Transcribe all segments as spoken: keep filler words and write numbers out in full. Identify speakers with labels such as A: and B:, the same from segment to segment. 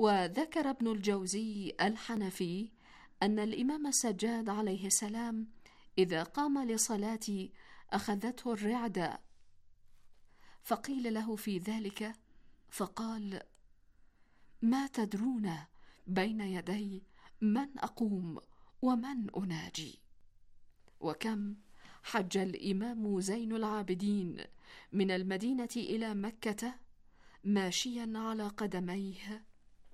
A: وذكر ابن الجوزي الحنفي أن الإمام السجاد عليه السلام إذا قام لصلاة أخذته الرعدة، فقيل له في ذلك فقال: ما تدرون بين يدي من أقوم ومن أناجي. وكم حج الإمام زين العابدين من المدينة إلى مكة ماشيا على قدميه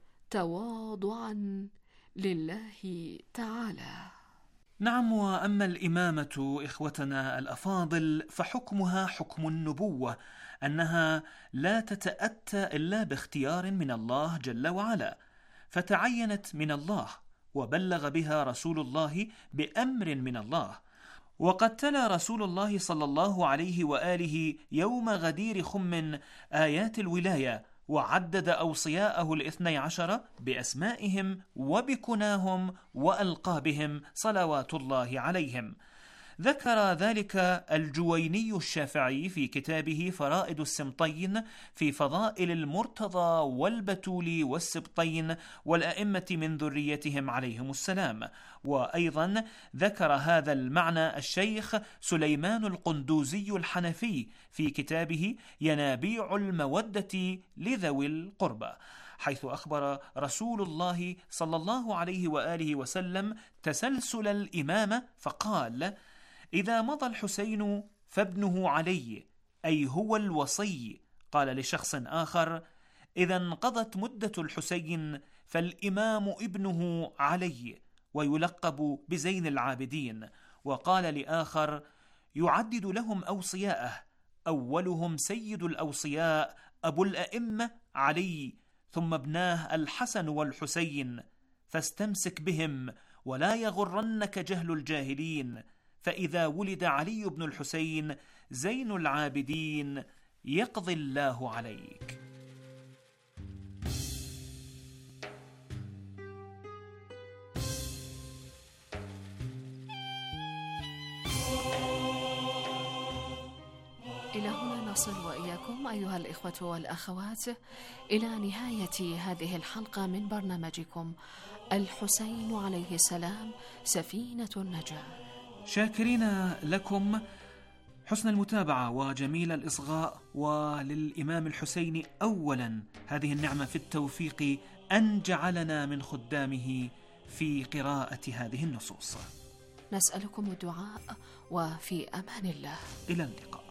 A: تواضعا لله تعالى.
B: نعم، وأما الإمامة إخوتنا الأفاضل فحكمها حكم النبوة، أنها لا تتأتى إلا باختيار من الله جل وعلا، فتعينت من الله وبلغ بها رسول الله بأمر من الله. وقد تلا رسول الله صلى الله عليه وآله يوم غدير خم آيات الولاية، وعدد أوصياءه الاثني عشر بأسمائهم وبكناهم وألقابهم صلوات الله عليهم. ذكر ذلك الجويني الشافعي في كتابه فرائد السمطين في فضائل المرتضى والبتول والسبطين والأئمة من ذريتهم عليهم السلام. وأيضا ذكر هذا المعنى الشيخ سليمان القندوزي الحنفي في كتابه ينابيع المودة لذوي القربى، حيث أخبر رسول الله صلى الله عليه وآله وسلم تسلسل الإمامة فقال: إذا مضى الحسين فابنه علي، أي هو الوصي. قال لشخص آخر: إذا انقضت مدة الحسين فالإمام ابنه علي، ويلقب بزين العابدين. وقال لآخر: يعدد لهم أوصياءه، أولهم سيد الأوصياء أبو الأئمة علي، ثم ابناه الحسن والحسين، فاستمسك بهم ولا يغرنك جهل الجاهلين، فإذا ولد علي بن الحسين زين العابدين يقضي الله عليك.
A: إلى هنا نصل وإياكم أيها الإخوة والأخوات إلى نهاية هذه الحلقة من برنامجكم الحسين عليه السلام سفينة النجاة،
B: شاكرين لكم حسن المتابعة وجميل الإصغاء، وللإمام الحسين أولا هذه النعمة في التوفيق أن جعلنا من خدامه في قراءة هذه النصوص.
A: نسألكم الدعاء وفي أمان الله.
B: إلى اللقاء.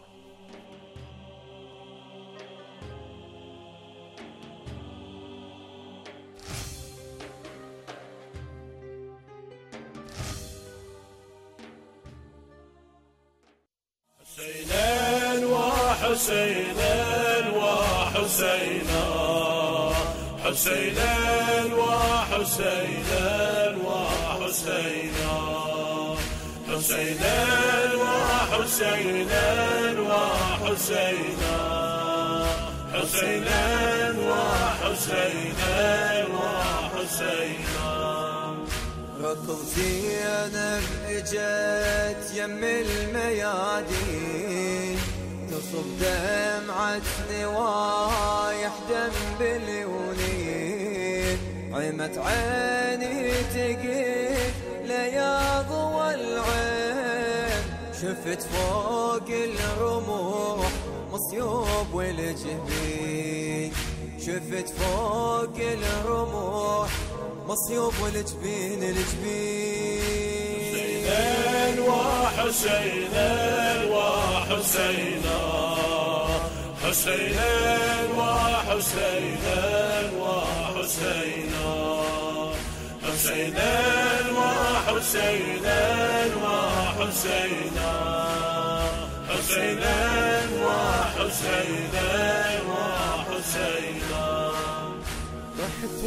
C: حسينا وحسينا وحسينا، حسينا وحسينا وحسينا، حسينا وحسينا وحسينا، حسينا وحسينا وحسينا.
D: ركض زينب اجت يم الميادين، تصب دمعة نوايح دم باليونين، عمت عيني تقيل لياض والعين، شفت فوق الرموح مصيوب والجبين، شفت فوق الرموح مصيوب والجبين الجبين.
C: حسينا وحسينا وحسينا، حسينا وحسينا وحسينا، حسينا وحسينا وحسينا، حسينا وحسينا وحسينا.
E: ضحت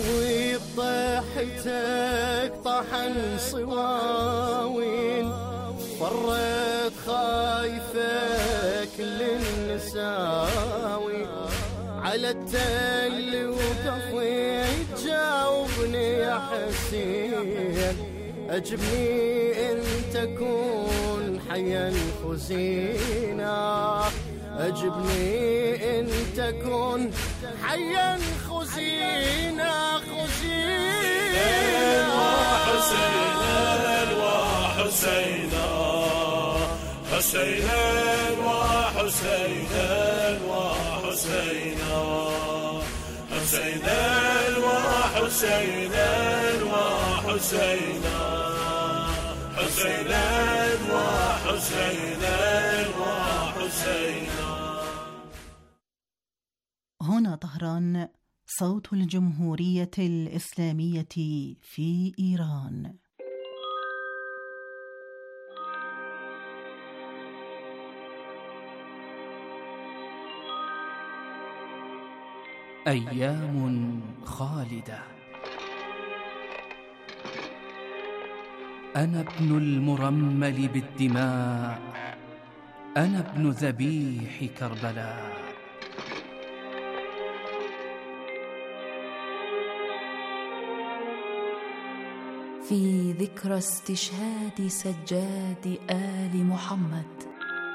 E: وضحتك طحن صواوين، فرت خايفة كل النساوي، على التل وقفيت جاوبني يا حسين، أجبني إن تكون حيا خزينا، أجبني إن تكون حيا خزينا.
C: حسينا وحسينا وحسينا حسينا وحسينا وحسينا حسينا وحسينا وحسينا.
F: هنا طهران، صوت الجمهورية الإسلامية في إيران.
G: أيام خالدة. أنا ابن المرمل بالدماء، أنا ابن ذبيح كربلاء.
H: في ذكرى استشهاد سجاد آل محمد.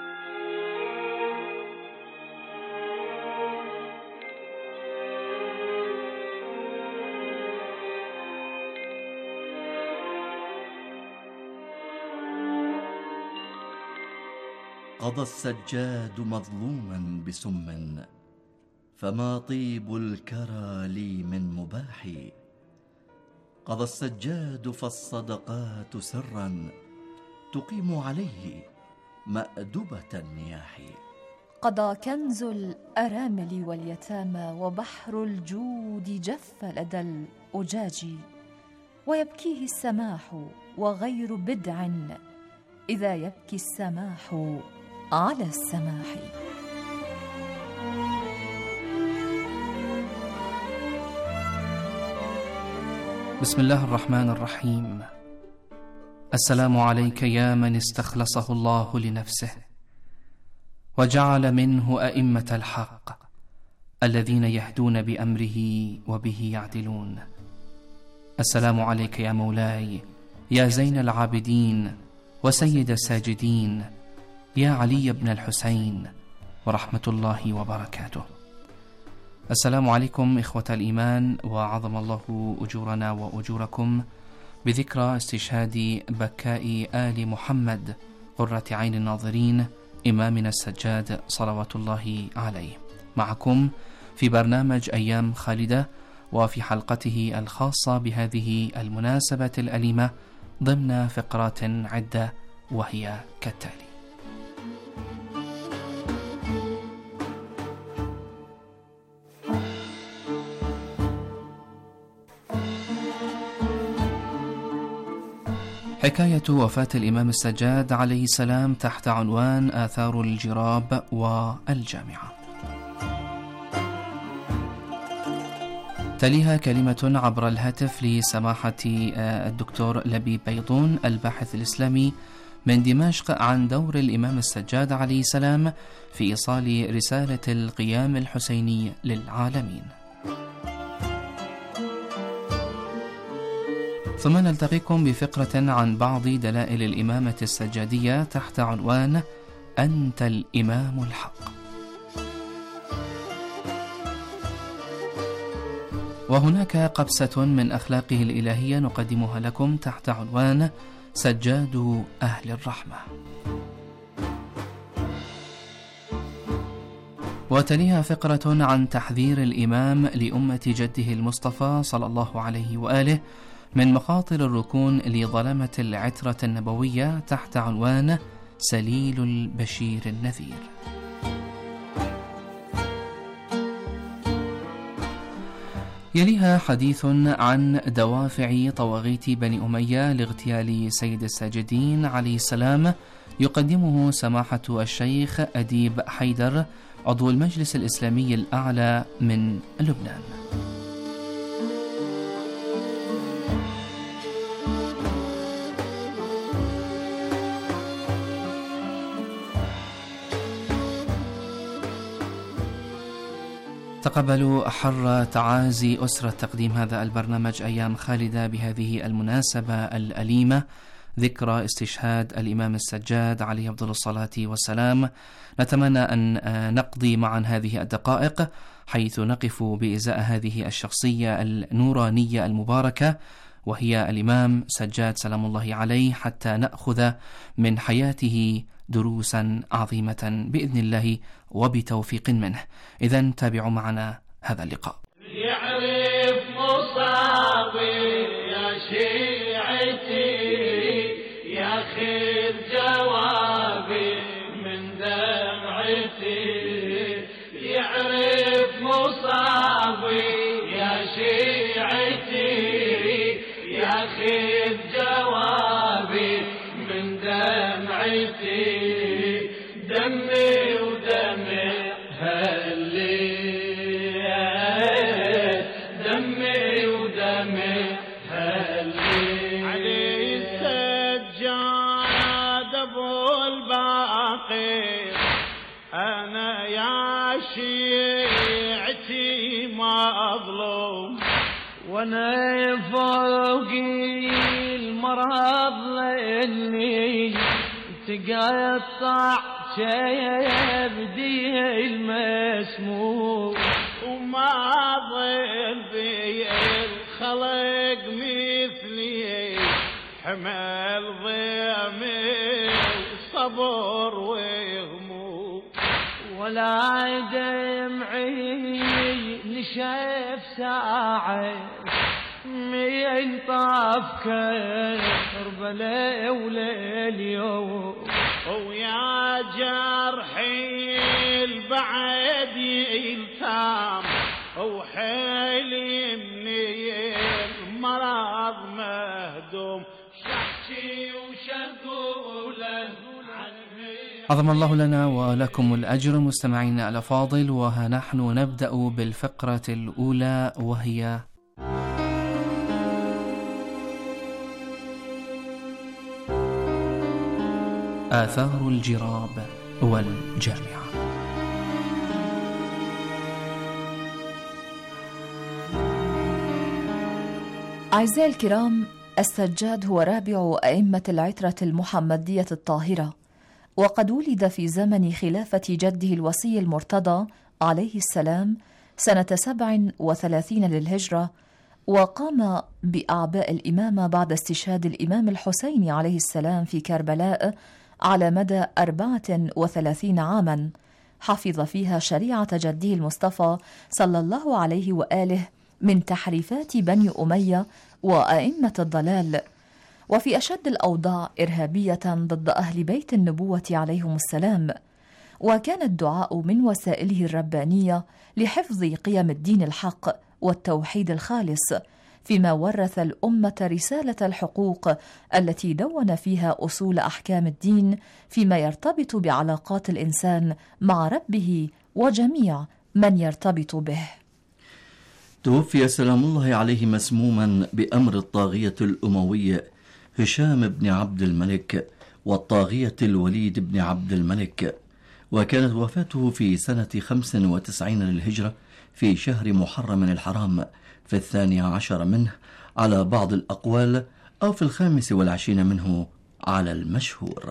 I: قضى السجاد مظلوما بسم، فما طيب الكرى لي من مباحي. قضى السجاد فالصدقات سرا تقيم عليه مأدبة النياح.
H: قضى كنز الأرامل واليتامى، وبحر الجود جف لدى الأجاج، ويبكيه السماح وغير بدع، إذا يبكي السماح على السماح.
G: بسم الله الرحمن الرحيم. السلام عليك يا من استخلصه الله لنفسه، وجعل منه أئمة الحق الذين يهدون بأمره وبه يعدلون. السلام عليك يا مولاي، يا زين العابدين وسيد الساجدين، يا علي بن الحسين، ورحمة الله وبركاته. السلام عليكم إخوة الإيمان، وعظم الله أجورنا وأجوركم بذكرى استشهاد بكاء آل محمد قرة عين الناظرين إمامنا السجاد صلوات الله عليه. معكم في برنامج أيام خالدة، وفي حلقته الخاصة بهذه المناسبة الأليمة ضمن فقرات عدة، وهي كالتالي: حكاية وفاة الإمام السجاد عليه السلام تحت عنوان آثار الجراب والجامعة. تليها كلمة عبر الهاتف لسماحة الدكتور لبيب بيضون الباحث الإسلامي من دمشق عن دور الإمام السجاد عليه السلام في إيصال رسالة القيام الحسيني للعالمين. ثم نلتقيكم بفقرة عن بعض دلائل الإمامة السجادية تحت عنوان أنت الإمام الحق. وهناك قبسة من أخلاقه الإلهية نقدمها لكم تحت عنوان سجاد أهل الرحمة. وتليها فقرة عن تحذير الإمام لأمة جده المصطفى صلى الله عليه وآله من مخاطر الركون لظلمة العترة النبوية تحت عنوان سليل البشير النذير. يليها حديث عن دوافع طواغيت بني أمية لاغتيال سيد الساجدين عليه السلام، يقدمه سماحة الشيخ أديب حيدر عضو المجلس الإسلامي الأعلى من لبنان. تقبلوا أحر تعازي أسرة تقديم هذا البرنامج أيام خالدة بهذه المناسبة الأليمة، ذكرى استشهاد الإمام السجاد عليه أفضل الصلاة والسلام. نتمنى أن نقضي معا هذه الدقائق حيث نقف بإزاء هذه الشخصية النورانية المباركة، وهي الإمام سجاد سلام الله عليه، حتى نأخذ من حياته دروسا عظيمة بإذن الله وبتوفيق منه. إذن تابعوا معنا هذا اللقاء.
C: يعرف مصابي يا شيعتي ياخذ جوابي من دمعتي، يعرف مصابي يا شيعتي ياخذ جوابي من دمعتي، دمي ودمي هاللي دمي ودمي هاللي علي السجاد ابو الباقي، انا يا شيعتي ما اظلم، وانا فوقي المرض لاني تقطع كبدي المسموم، وما ظل بي الخلق مثلي حمل ضيمي صبر وهموم، ولا دمعي نشف ساعة من طاف كربلاء وليل يوم، ويا جرحي البعد يلتام وحيلي مني المرض مهدوم، شحشي وشغوله
G: عظم الله لنا ولكم الأجر. مستمعينا الأفاضل، وها نحن نبدأ بالفقرة الأولى وهي آثار الجراب والجامعة.
H: أعزائي الكرام، السجاد هو رابع أئمة العترة المحمدية الطاهرة، وقد ولد في زمن خلافة جده الوصي المرتضى عليه السلام سنة سبع وثلاثين للهجرة، وقام بأعباء الإمامة بعد استشهاد الإمام الحسين عليه السلام في كربلاء على مدى أربعة وثلاثين عاما، حفظ فيها شريعة جده المصطفى صلى الله عليه وآله من تحريفات بني أمية وأئمة الضلال، وفي أشد الأوضاع إرهابية ضد أهل بيت النبوة عليهم السلام، وكان الدعاء من وسائله الربانية لحفظ قيم الدين الحق والتوحيد الخالص، فيما ورث الأمة رسالة الحقوق التي دون فيها أصول أحكام الدين فيما يرتبط بعلاقات الإنسان مع ربه وجميع من يرتبط به.
I: توفي سلام الله عليه مسموما بأمر الطاغية الأموي هشام بن عبد الملك والطاغية الوليد بن عبد الملك، وكانت وفاته في سنة خمس وتسعين للهجرة في شهر محرم الحرام في الثاني عشر منه على بعض الأقوال، أو في الخامس والعشرين منه على المشهور.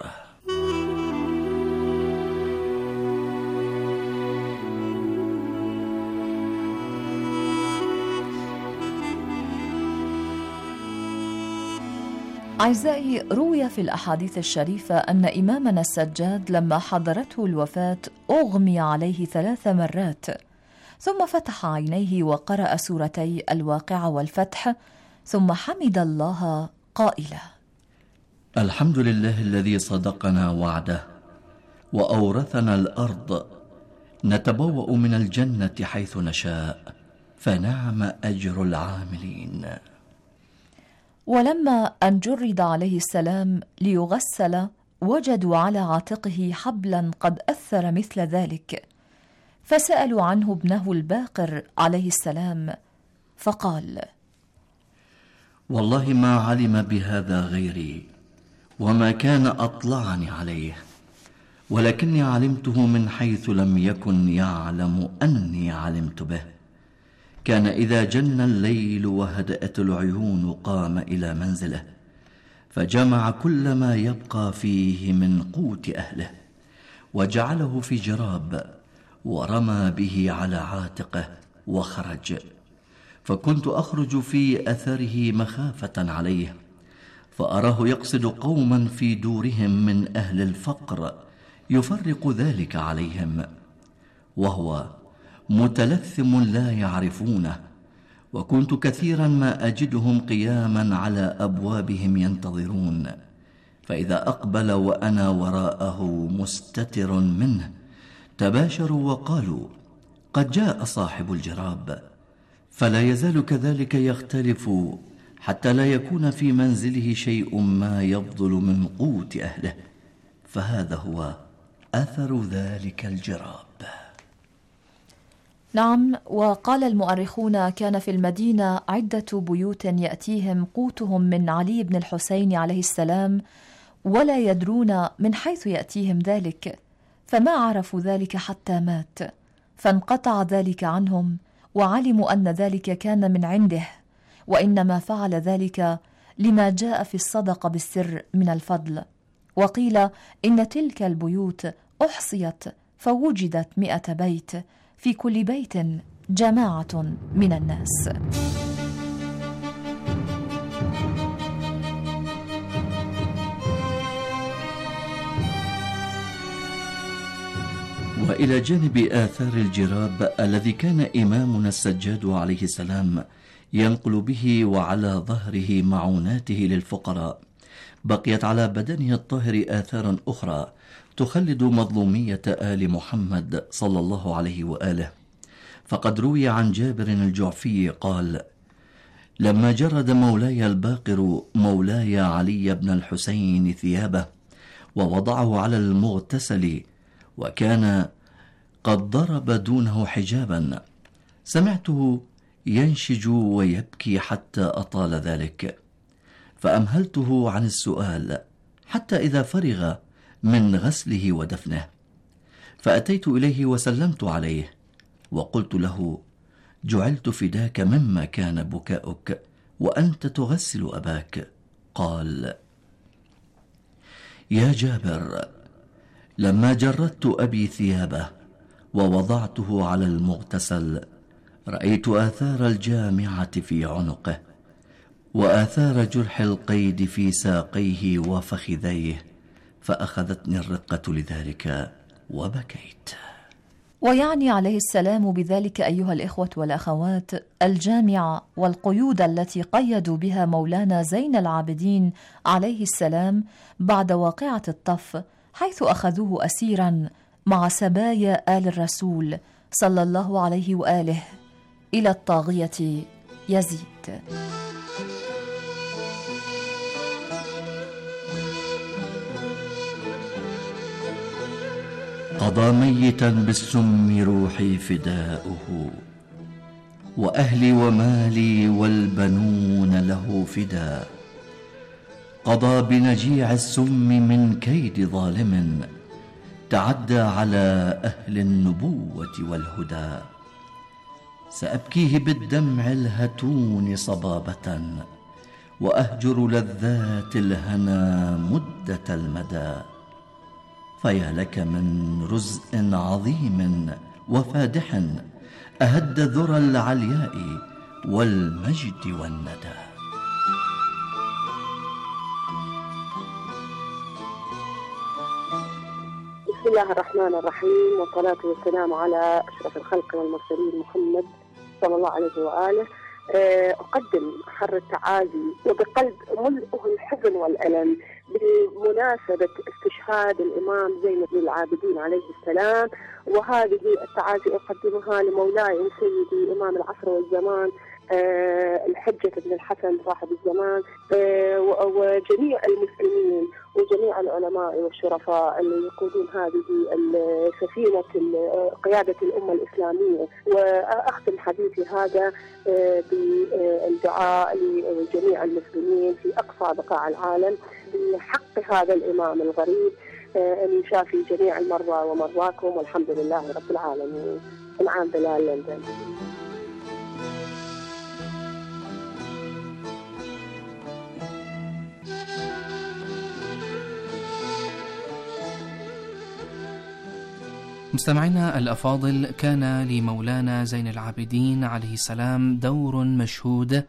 H: أعزائي، روي في الأحاديث الشريفة أن إمامنا السجاد لما حضرته الوفاة أغمي عليه ثلاث مرات، ثم فتح عينيه وقرأ سورتي الواقعة والفتح، ثم حمد الله قائلا:
I: الحمد لله الذي صدقنا وعده وأورثنا الأرض، نتبوأ من الجنة حيث نشاء، فنعم أجر العاملين.
H: ولما أن جرد عليه السلام ليغسل، وجدوا على عاتقه حبلا قد أثر مثل ذلك، فسألوا عنه ابنه الباقر عليه السلام، فقال:
I: والله ما علم بهذا غيري، وما كان أطلعني عليه، ولكني علمته من حيث لم يكن يعلم أني علمت به. كان إذا جن الليل وهدأت العيون قام إلى منزله، فجمع كل ما يبقى فيه من قوت أهله، وجعله في جراب، ورمى به على عاتقه وخرج، فكنت أخرج في أثره مخافة عليه، فأراه يقصد قوما في دورهم من أهل الفقر يفرق ذلك عليهم، وهو متلثم لا يعرفونه، وكنت كثيرا ما أجدهم قياما على أبوابهم ينتظرون، فإذا أقبل وأنا وراءه مستتر منه تباشروا وقالوا: قد جاء صاحب الجراب. فلا يزال كذلك يختلف حتى لا يكون في منزله شيء ما يفضل من قوت أهله، فهذا هو أثر ذلك الجراب.
H: نعم، وقال المؤرخون: كان في المدينة عدة بيوت يأتيهم قوتهم من علي بن الحسين عليه السلام، ولا يدرون من حيث يأتيهم ذلك، فما عرفوا ذلك حتى مات، فانقطع ذلك عنهم، وعلموا أن ذلك كان من عنده، وإنما فعل ذلك لما جاء في الصدقة بالسر من الفضل. وقيل إن تلك البيوت أحصيت فوجدت مئة بيت، في كل بيت جماعة من الناس.
I: وإلى جانب آثار الجراب الذي كان إمامنا السجاد عليه السلام ينقل به وعلى ظهره معوناته للفقراء، بقيت على بدنه الطاهر آثار أخرى تخلد مظلومية آل محمد صلى الله عليه وآله. فقد روي عن جابر الجعفي قال: لما جرد مولاي الباقر مولاي علي بن الحسين ثيابه ووضعه على المغتسل، وكان قد ضرب دونه حجابا، سمعته ينشج ويبكي حتى أطال ذلك، فأمهلته عن السؤال حتى إذا فرغ من غسله ودفنه، فأتيت إليه وسلمت عليه وقلت له: جعلت فداك مما كان بكاؤك وأنت تغسل أباك. قال: يا جابر، لما جردت أبي ثيابه ووضعته على المغتسل، رأيت آثار الجامعة في عنقه، وآثار جرح القيد في ساقيه وفخذيه، فأخذتني الرقة لذلك وبكيت.
H: ويعني عليه السلام بذلك أيها الإخوة والأخوات الجامعة والقيود التي قيدوا بها مولانا زين العابدين عليه السلام بعد واقعة الطف، حيث أخذوه أسيرا مع سبايا آل الرسول صلى الله عليه وآله إلى الطاغية يزيد.
I: قضى ميتا بالسم روحي فداؤه، وأهلي ومالي والبنون له فدا، قضى بنجيع السم من كيد ظالم تعدى على أهل النبوة والهدى، سأبكيه بالدمع الهتون صبابة، وأهجر لذات الهنا مدة المدى، فيا لك من رزء عظيم وفادح أهد ذرى العلياء والمجد والندى.
J: بسم الله الرحمن الرحيم، والصلاة والسلام على أشرف الخلق والمرسلين محمد صلى الله عليه وآله. أقدم حر التعازي وبقلب ملئه الحزن والألم بمناسبة استشهاد الإمام زين العابدين عليه السلام، وهذه التعازي أقدمها لمولاي سيدي إمام العصر والزمان الحجة بن الحسن صاحب الزمان، وجميع المسلمين وجميع العلماء والشرفاء اللي يقودون هذه سفينة قيادة الأمة الإسلامية. وأختم حديثي هذا بالدعاء لجميع المسلمين في أقصى بقاع العالم بحق هذا الإمام الغريب، أن يشافي جميع المرضى ومرضاكم، والحمد لله رب العالمين. العام بلال لندن.
G: مستمعينا الأفاضل، كان لمولانا زين العابدين عليه السلام دور مشهود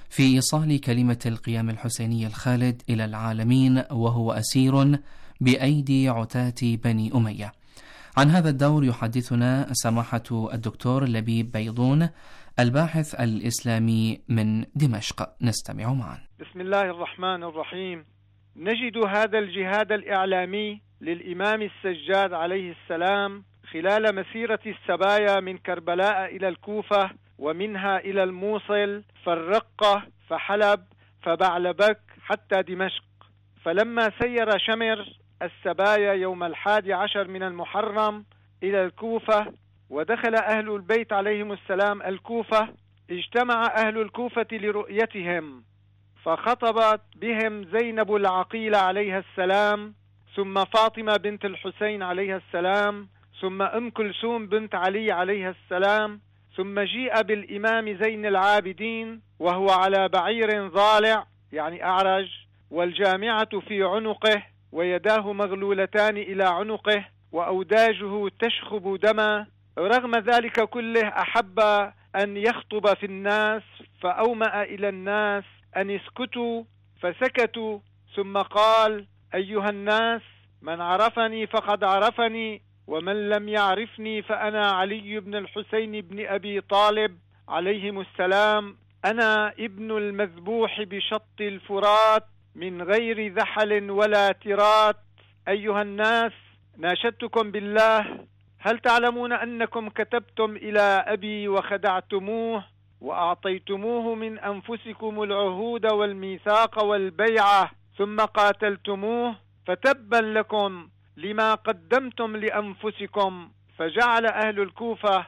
G: في إيصال كلمة القيام الحسيني الخالد إلى العالمين وهو أسير بأيدي عتاة بني أمية. عن هذا الدور يحدثنا سماحة الدكتور لبيب بيضون الباحث الإسلامي من دمشق. نستمع معا.
K: بسم الله الرحمن الرحيم. نجد هذا الجهاد الإعلامي للإمام السجاد عليه السلام خلال مسيرة السبايا من كربلاء إلى الكوفة، ومنها إلى الموصل، فالرقة، فحلب، فبعلبك، حتى دمشق. فلما سير شمر السبايا يوم الحادي عشر من المحرم إلى الكوفة، ودخل أهل البيت عليهم السلام الكوفة، اجتمع أهل الكوفة لرؤيتهم، فخطبت بهم زينب العقيلة عليها السلام، ثم فاطمة بنت الحسين عليها السلام، ثم أم كلثوم بنت علي عليها السلام، ثم جيء بالإمام زين العابدين وهو على بعير ضالع يعني أعرج، والجامعة في عنقه، ويداه مغلولتان إلى عنقه، وأوداجه تشخب دما. رغم ذلك كله أحب أن يخطب في الناس، فأومأ إلى الناس أن يسكتوا، فسكتوا، ثم قال: أيها الناس، من عرفني فقد عرفني، ومن لم يعرفني فأنا علي بن الحسين بن أبي طالب عليهم السلام، أنا ابن المذبوح بشط الفرات من غير ذحل ولا ترات. أيها الناس، ناشدتكم بالله، هل تعلمون أنكم كتبتم إلى أبي وخدعتموه، وأعطيتموه من أنفسكم العهود والميثاق والبيعة، ثم قاتلتموه، فتبا لكم لما قدمتم لأنفسكم. فجعل أهل الكوفة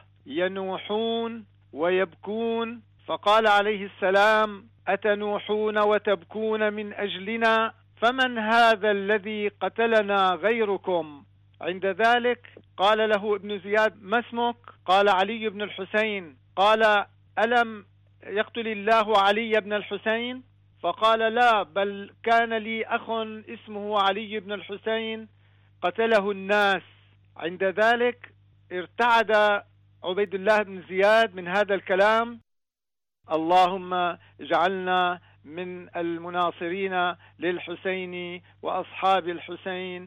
K: ينوحون ويبكون، فقال عليه السلام: أتنوحون وتبكون من أجلنا؟ فمن هذا الذي قتلنا غيركم؟ عند ذلك قال له ابن زياد: ما اسمك؟ قال: علي بن الحسين. قال: ألم يقتل الله علي بن الحسين؟ فقال: لا، بل كان لي أخ اسمه علي بن الحسين قتله الناس. عند ذلك ارتعد عبيد الله بن زياد من هذا الكلام: اللهم اجعلنا من المناصرين للحسين وأصحاب الحسين،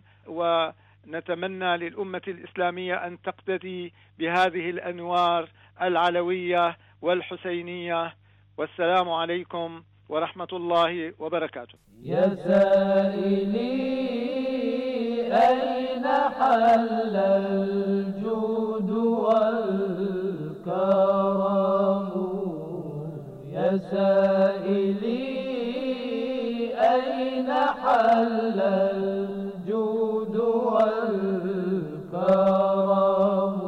K: ونتمنى للأمة الإسلامية أن تقتدي بهذه الأنوار العلوية والحسينية. والسلام عليكم ورحمة الله وبركاته.
C: يا سائلي أين حل الجود والكرم؟ يا سائلي أين حل الجود والكرم؟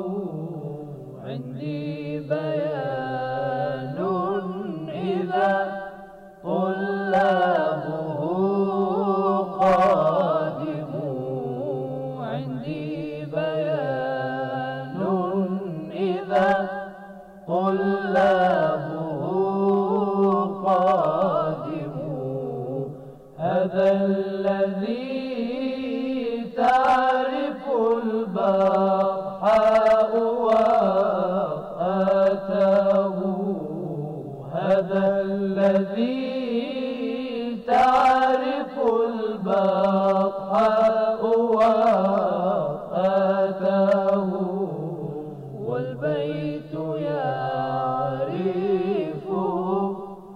C: عندي بيان إذا طلابه قادم، عندي بيان إذا طلابه قادم. هذا الذي تعرف البطحاء وقاته، هذا الذي تعرف البطحاء وقاته، والبيت يعرفه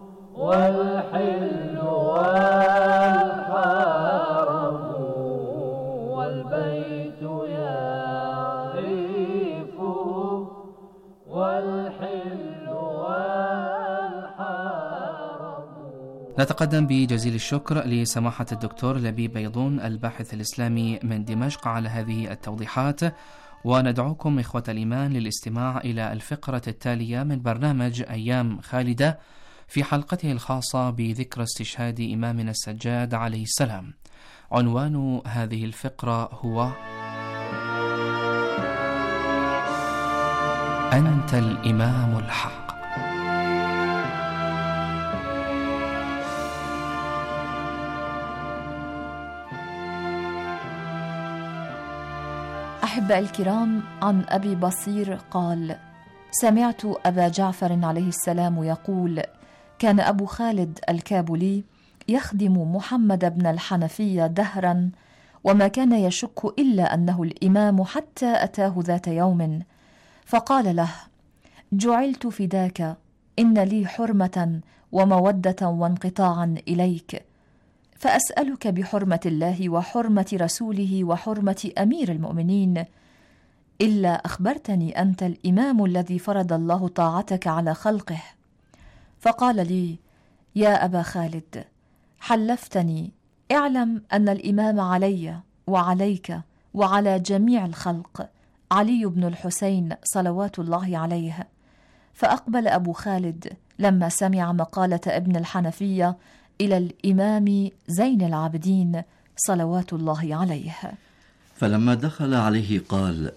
C: والحل والحرم، والبيت يعرفه والحل والحرم.
G: نتقدم بجزيل الشكر لسماحة الدكتور لبيب بيضون الباحث الإسلامي من دمشق على هذه التوضيحات، وندعوكم إخوة الإيمان للاستماع إلى الفقرة التالية من برنامج أيام خالدة في حلقته الخاصة بذكرى استشهاد إمامنا السجاد عليه السلام. عنوان هذه الفقرة هو أنت الإمام الحق.
H: أحباء الكرام، عن أبي بصير قال: سمعت أبا جعفر عليه السلام يقول: كان أبو خالد الكابولي يخدم محمد بن الحنفية دهرا، وما كان يشك إلا أنه الإمام حتى أتاه ذات يوم فقال له: جعلت فداك، إن لي حرمة ومودة وانقطاعا إليك، فأسألك بحرمة الله وحرمة رسوله وحرمة أمير المؤمنين، إلا أخبرتني أنت الإمام الذي فرض الله طاعتك على خلقه. فقال لي: يا أبا خالد، حلفتني، اعلم أن الإمام علي وعليك وعلى جميع الخلق علي بن الحسين صلوات الله عليه. فأقبل أبو خالد لما سمع مقالة ابن الحنفية إلى الإمام زين العابدين صلوات الله عليه.
I: فلما دخل عليه قال: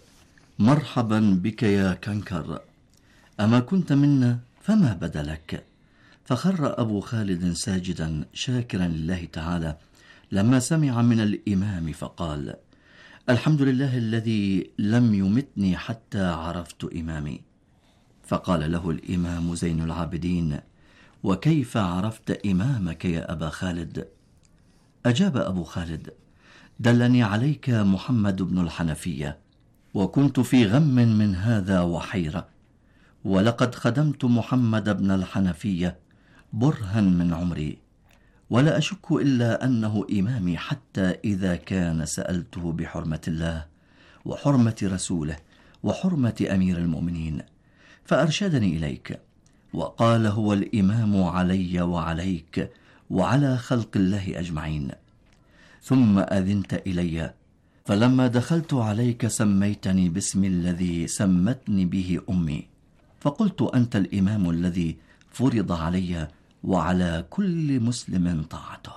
I: مرحبا بك يا كنكر، أما كنت منا فما بدلك؟ فخر أبو خالد ساجدا شاكرا لله تعالى لما سمع من الإمام، فقال: الحمد لله الذي لم يمتني حتى عرفت إمامي. فقال له الإمام زين العابدين: وكيف عرفت إمامك يا أبا خالد؟ أجاب أبو خالد: دلني عليك محمد بن الحنفية، وكنت في غم من هذا وحيرة، ولقد خدمت محمد بن الحنفية برها من عمري، ولا أشك إلا أنه إمامي، حتى إذا كان سألته بحرمة الله وحرمة رسوله وحرمة أمير المؤمنين، فأرشدني إليك وقال: هو الإمام علي وعليك وعلى خلق الله أجمعين. ثم أذنت إلي، فلما دخلت عليك سميتني باسم الذي سمتني به أمي، فقلت: أنت الإمام الذي فرض علي وعلى كل مسلم طاعته.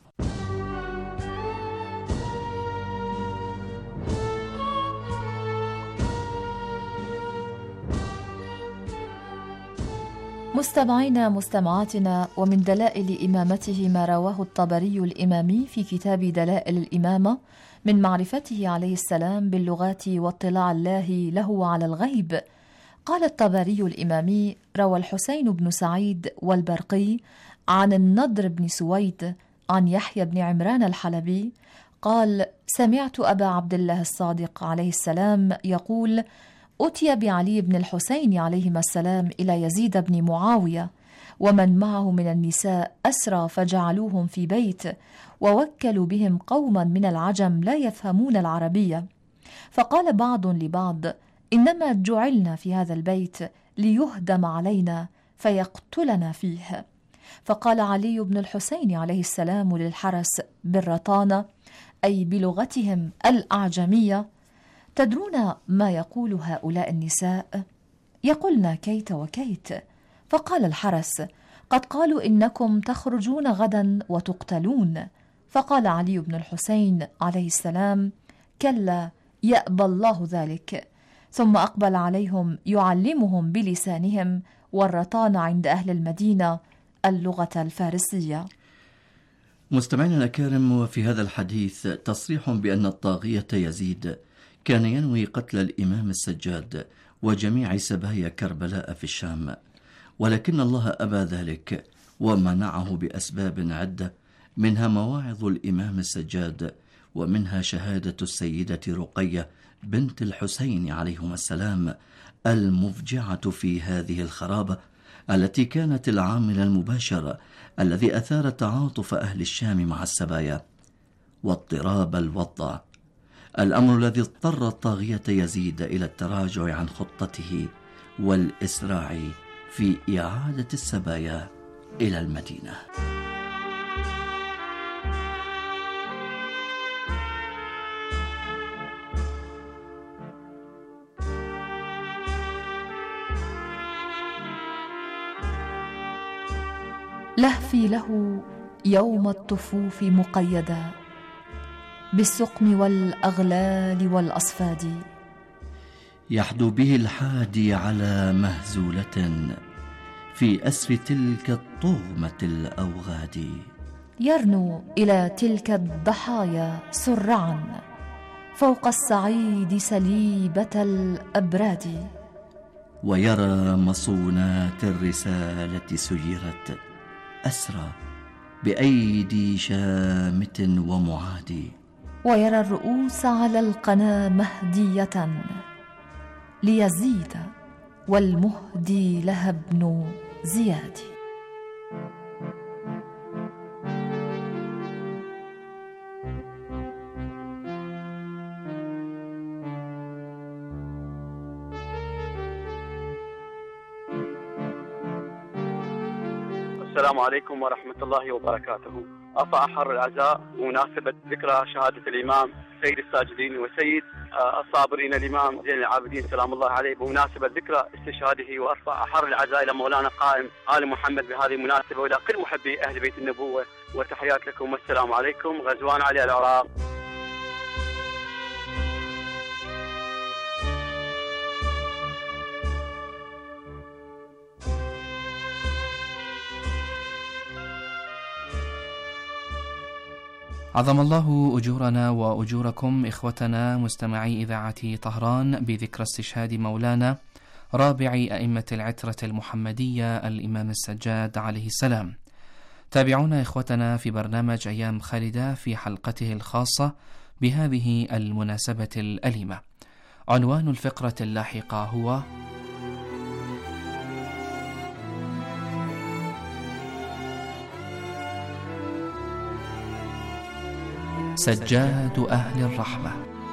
H: مستمعينا مستمعاتنا، ومن دلائل إمامته ما رواه الطبري الإمامي في كتاب دلائل الإمامة من معرفته عليه السلام باللغات واطلاع الله له على الغيب. قال الطبري الإمامي: روى الحسين بن سعيد والبرقي عن النضر بن سويد عن يحيى بن عمران الحلبي قال: سمعت أبا عبد الله الصادق عليه السلام يقول: أتي بعلي بن الحسين عليهما السلام إلى يزيد بن معاوية ومن معه من النساء أسرى، فجعلوهم في بيت، ووكلوا بهم قوما من العجم لا يفهمون العربية، فقال بعض لبعض: إنما جعلنا في هذا البيت ليهدم علينا فيقتلنا فيه. فقال علي بن الحسين عليه السلام للحرس بالرطانة، أي بلغتهم الأعجمية: تدرون ما يقول هؤلاء النساء؟ يقولن كيت وكيت. فقال الحرس: قد قالوا إنكم تخرجون غدا وتقتلون. فقال علي بن الحسين عليه السلام: كلا، يأبى الله ذلك. ثم أقبل عليهم يعلمهم بلسانهم، والرطان عند أهل المدينة اللغة الفارسية.
I: مستمعينا الأكارم، وفي هذا الحديث تصريح بأن الطاغية يزيد كان ينوي قتل الإمام السجاد وجميع سبايا كربلاء في الشام، ولكن الله أبى ذلك ومنعه بأسباب عدة، منها مواعظ الإمام السجاد، ومنها شهادة السيدة رقية بنت الحسين عليهما السلام المفجعة في هذه الخرابة التي كانت العامل المباشر الذي أثار تعاطف أهل الشام مع السبايا واضطراب الوضع، الأمر الذي اضطر الطاغية يزيد إلى التراجع عن خطته والإسراع في إعادة السبايا إلى المدينة.
H: لهفي له يوم الطفوف مقيدا بالسقم والأغلال والأصفاد،
I: يحدو به الحادي على مهزولة في أسر تلك الطغمة الأوغاد،
H: يرنو إلى تلك الضحايا سرعا فوق الصعيد سليبة الأبراد،
I: ويرى مصونات الرسالة سيرت أسرى بأيدي شامت ومعادي،
H: ويرى الرؤوس على القنا مهدية ليزيد والمهدي لها ابن زياد.
L: السلام عليكم ورحمة الله وبركاته. أرفع أحر العزاء بمناسبة ذكرى شهادة الإمام سيد الساجدين وسيد الصابرين الإمام زين العابدين سلام الله عليه بمناسبة ذكرى استشهاده، وأرفع أحر العزاء إلى مولانا قائم آل محمد بهذه المناسبة وإلى كل محبي أهل بيت النبوة، وتحيات لكم والسلام عليكم. غزوان علي العراق.
G: عظم الله أجورنا وأجوركم إخوتنا مستمعي إذاعة طهران بذكرى استشهاد مولانا رابع أئمة العترة المحمدية الإمام السجاد عليه السلام. تابعونا إخوتنا في برنامج أيام خالدة في حلقته الخاصة بهذه المناسبة الأليمة. عنوان الفقرة اللاحقة هو سجاد أهل الرحمة.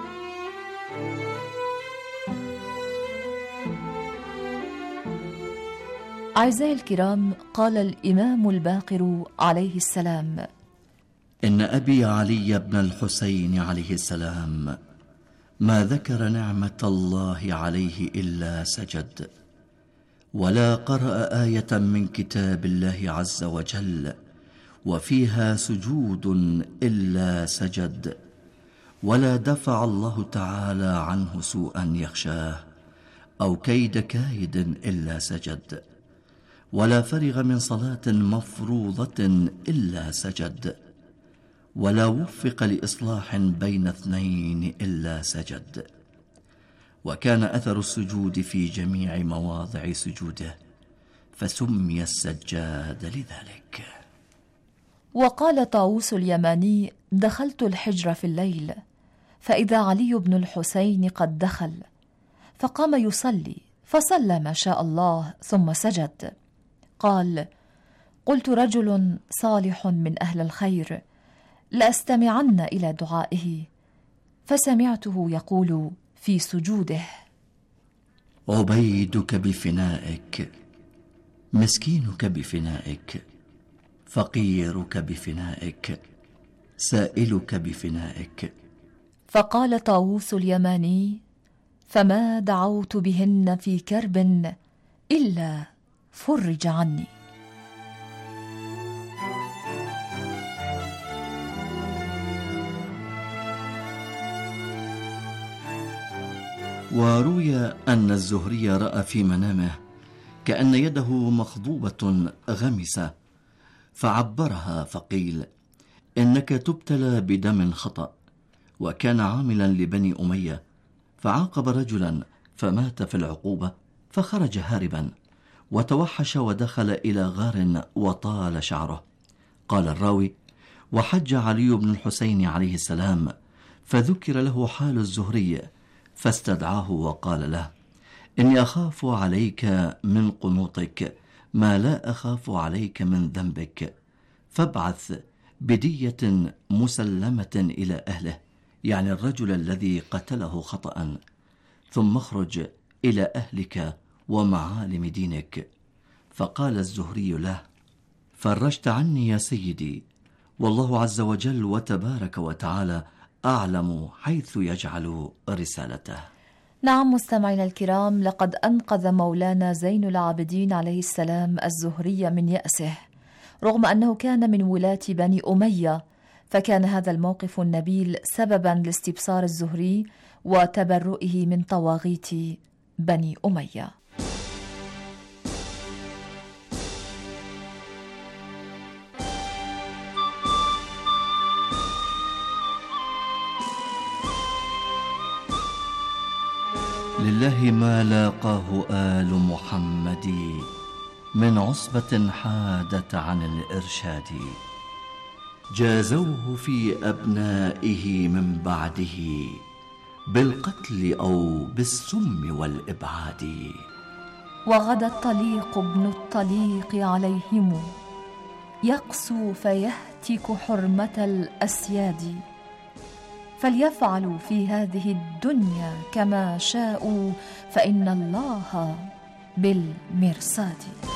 H: أعزائي الكرام، قال الإمام الباقر عليه السلام:
I: إن أبي علي بن الحسين عليه السلام ما ذكر نعمة الله عليه إلا سجد، ولا قرأ آية من كتاب الله عز وجل وفيها سجود إلا سجد، ولا دفع الله تعالى عنه سوءا يخشاه أو كيد كايد إلا سجد، ولا فرغ من صلاة مفروضة إلا سجد، ولا وفق لإصلاح بين اثنين إلا سجد. وكان أثر السجود في جميع مواضع سجوده، فسمي السجاد لذلك.
H: وقال طاووس اليماني: دخلت الحجر في الليل فإذا علي بن الحسين قد دخل، فقام يصلي فصلى ما شاء الله ثم سجد. قال: قلت رجل صالح من أهل الخير لأستمعن إلى دعائه، فسمعته يقول في سجوده:
I: عبيدك بفنائك، مسكينك بفنائك، فقيرك بفنائك، سائلك بفنائك.
H: فقال طاووس اليماني: فما دعوت بهن في كرب إلا فرج عني.
I: وروي أن الزهري رأى في منامه كأن يده مخضوبة غمسة، فعبرها فقيل: إنك تبتلى بدم خطأ. وكان عاملا لبني أمية، فعاقب رجلا فمات في العقوبة، فخرج هاربا وتوحش ودخل إلى غار وطال شعره. قال الراوي: وحج علي بن الحسين عليه السلام، فذكر له حال الزهري فاستدعاه وقال له: إني أخاف عليك من قنوطك ما لا أخاف عليك من ذنبك، فابعث بدية مسلمة إلى أهله، يعني الرجل الذي قتله خطأ، ثم اخرج إلى أهلك ومعالم دينك. فقال الزهري له: فرجت عني يا سيدي، والله عز وجل وتبارك وتعالى أعلم حيث يجعل رسالته.
H: نعم مستمعينا الكرام، لقد أنقذ مولانا زين العابدين عليه السلام الزهري من يأسه، رغم أنه كان من ولاة بني أمية، فكان هذا الموقف النبيل سببا لاستبصار الزهري وتبرؤه من طواغيت بني أمية.
I: لله ما لاقاه آل محمد من عصبة حادت عن الإرشاد، جازوه في أبنائه من بعده بالقتل أو بالسم والإبعاد.
H: وغدا الطليق ابن الطليق عليهم، يقسو فيهتك حرمة الأسياد، فليفعلوا في هذه الدنيا كما شاءوا، فإن الله بالمرصاد.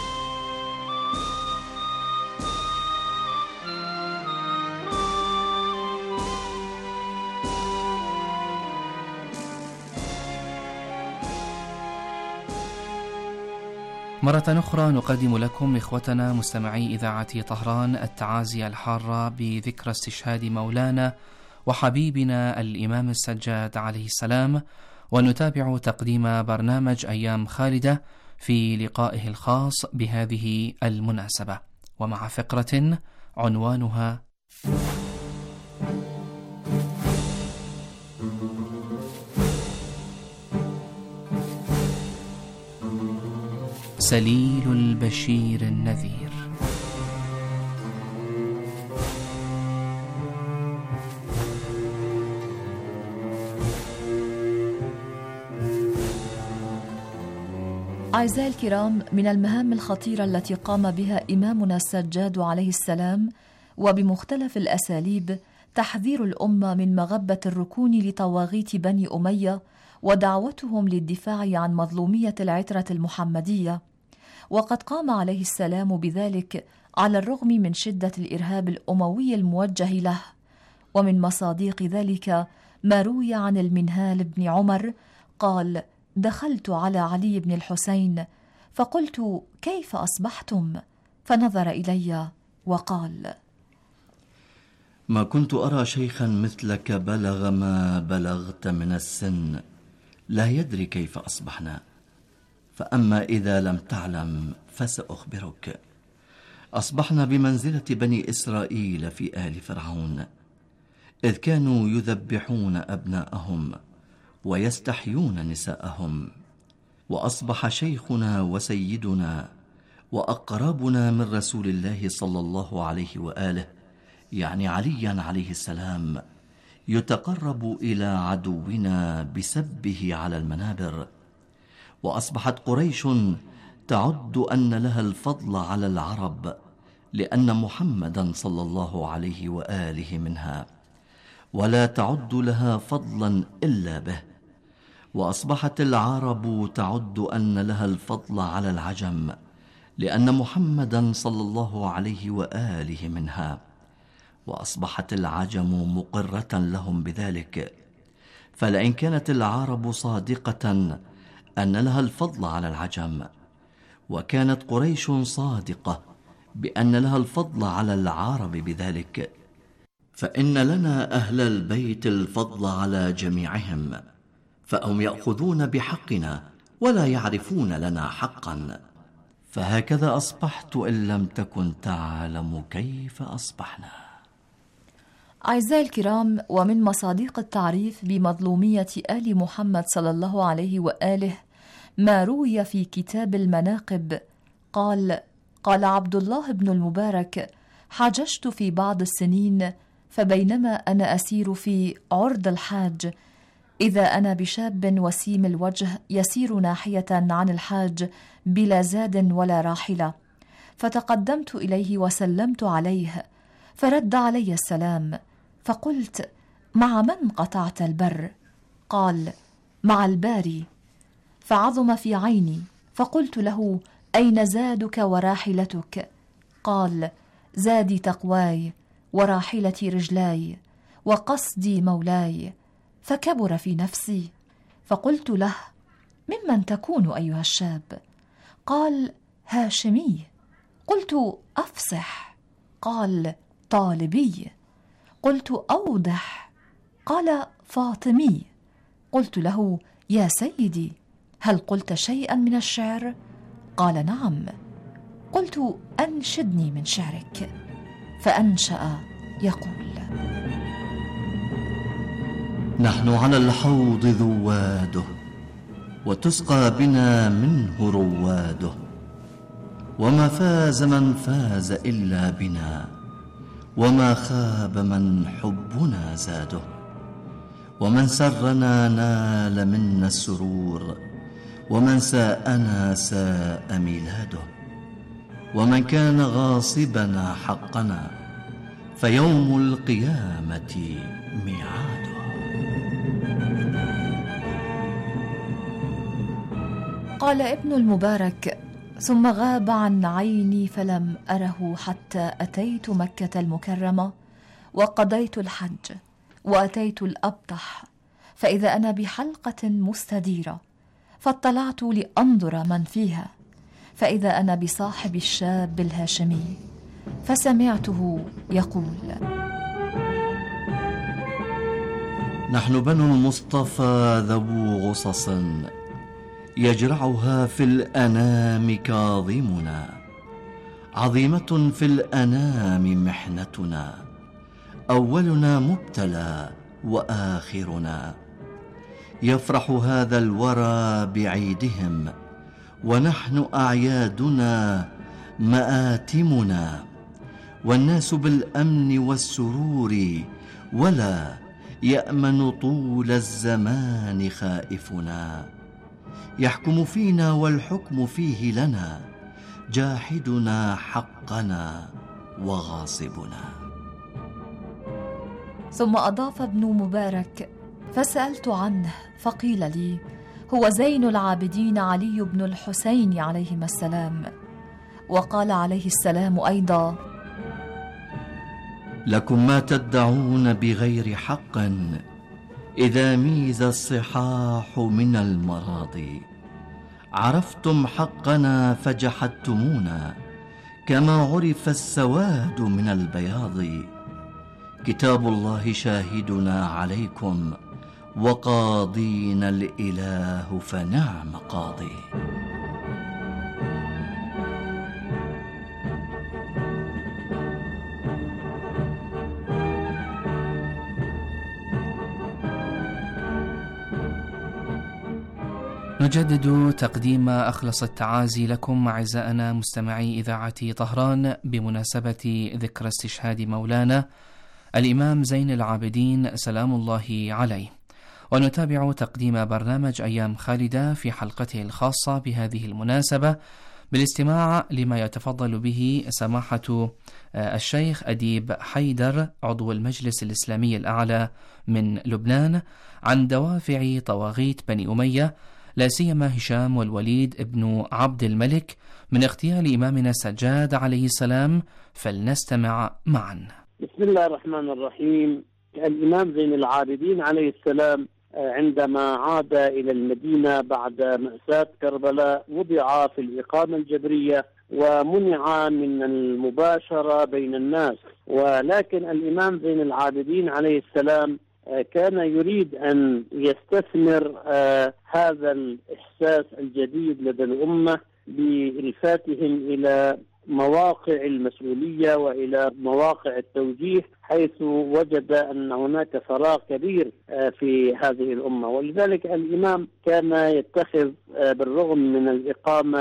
G: مرة أخرى نقدم لكم إخوتنا مستمعي إذاعة طهران التعازي الحارة بذكرى استشهاد مولانا وحبيبنا الإمام السجاد عليه السلام، ونتابع تقديم برنامج أيام خالدة في لقائه الخاص بهذه المناسبة، ومع فقرة عنوانها سليل البشير النذير.
H: أعزائي الكرام، من المهام الخطيرة التي قام بها إمامنا السجاد عليه السلام وبمختلف الأساليب تحذير الأمة من مغبة الركون لطواغيت بني أمية ودعوتهم للدفاع عن مظلومية العترة المحمدية، وقد قام عليه السلام بذلك على الرغم من شدة الإرهاب الأموي الموجه له. ومن مصادق ذلك ما روي عن المنهال بن عمر قال: دخلت على علي بن الحسين فقلت: كيف أصبحتم؟ فنظر إلي وقال:
I: ما كنت أرى شيخا مثلك بلغ ما بلغت من السن لا يدري كيف أصبحنا، فأما إذا لم تعلم فسأخبرك. أصبحنا بمنزلة بني إسرائيل في آل فرعون، إذ كانوا يذبحون أبناءهم ويستحيون نساءهم. وأصبح شيخنا وسيدنا وأقربنا من رسول الله صلى الله عليه وآله، يعني عليا عليه السلام، يتقرب إلى عدونا بسبه على المنابر. وأصبحت قريش تعد أن لها الفضل على العرب لأن محمدا صلى الله عليه وآله منها، ولا تعد لها فضلا إلا به. وأصبحت العرب تعد أن لها الفضل على العجم لأن محمدا صلى الله عليه وآله منها، وأصبحت العجم مقرة لهم بذلك. فلئن كانت العرب صادقة أن لها الفضل على العجم، وكانت قريش صادقة بأن لها الفضل على العرب بذلك، فإن لنا أهل البيت الفضل على جميعهم، فهم يأخذون بحقنا ولا يعرفون لنا حقا. فهكذا أصبحت إن لم تكن تعلم كيف أصبحنا.
H: أعزائي الكرام، ومن مصادق التعريف بمظلومية آل محمد صلى الله عليه وآله ما روي في كتاب المناقب قال: قال عبد الله بن المبارك: حججت في بعض السنين، فبينما أنا أسير في عرض الحاج إذا أنا بشاب وسيم الوجه يسير ناحية عن الحاج بلا زاد ولا راحلة، فتقدمت إليه وسلمت عليه، فرد علي السلام، فقلت: مع من قطعت البر؟ قال: مع الباري. فعظم في عيني، فقلت له: أين زادك وراحلتك؟ قال: زادي تقواي وراحلتي رجلاي وقصدي مولاي. فكبر في نفسي، فقلت له: ممن تكون أيها الشاب؟ قال: هاشمي. قلت: أفصح. قال: طالبي. قلت: أوضح. قال: فاطمي. قلت له: يا سيدي، هل قلت شيئا من الشعر؟ قال: نعم. قلت: أنشدني من شعرك. فأنشأ يقول:
I: نحن على الحوض ذواده، وتسقى بنا منه رواده، وما فاز من فاز إلا بنا، وما خاب من حبنا زاده، ومن سرنا نال منا السرور، ومن ساءنا ساء ميلاده، ومن كان غاصبنا حقنا فيوم القيامة ميعاده.
H: قال ابن المبارك: ثم غاب عن عيني فلم أره حتى أتيت مكة المكرمة وقضيت الحج وأتيت الأبطح، فإذا أنا بحلقة مستديرة، فاطلعت لأنظر من فيها، فإذا أنا بصاحب الشاب الهاشمي، فسمعته يقول:
I: نحن بنو المصطفى ذو غصص يجرعها في الأنام كاظمنا، عظيمة في الأنام محنتنا، أولنا مبتلى وآخرنا، يفرح هذا الورى بعيدهم، ونحن أعيادنا مآتمنا، والناس بالأمن والسرور، ولا يأمن طول الزمان خائفنا، يحكم فينا والحكم فيه لنا، جاحدنا حقنا وغاصبنا.
H: ثم أضاف ابن مبارك: فسألت عنه فقيل لي: هو زين العابدين علي بن الحسين عليهما السلام. وقال عليه السلام أيضا:
I: لكم ما تدعون بغير حق، إذا ميز الصحاح من المراضي، عرفتم حقنا فجحدتمونا، كما عرف السواد من البياض، كتاب الله شاهدنا عليكم، وقاضينا الإله فنعم قاضي.
G: نجدد تقديم أخلص التعازي لكم أعزائنا مستمعي إذاعة طهران بمناسبة ذكرى استشهاد مولانا الإمام زين العابدين سلام الله عليه، ونتابع تقديم برنامج أيام خالدة في حلقته الخاصة بهذه المناسبة بالاستماع لما يتفضل به سماحة الشيخ أديب حيدر عضو المجلس الإسلامي الأعلى من لبنان عن دوافع طواغيت بني أمية، لا سيما هشام والوليد ابن عبد الملك، من اغتيال إمامنا السجاد عليه السلام، فلنستمع معا.
M: بسم الله الرحمن الرحيم. الإمام زين العابدين عليه السلام عندما عاد إلى المدينة بعد مأساة كربلاء وضع في الإقامة الجبرية ومنع من المباشرة بين الناس، ولكن الإمام زين العابدين عليه السلام كان يريد أن يستثمر آه هذا الإحساس الجديد لدى الأمة بإلفاتهم إلى مواقع المسؤولية وإلى مواقع التوجيه، حيث وجد أن هناك فراغ كبير آه في هذه الأمة، ولذلك الإمام كان يتخذ آه بالرغم من الإقامة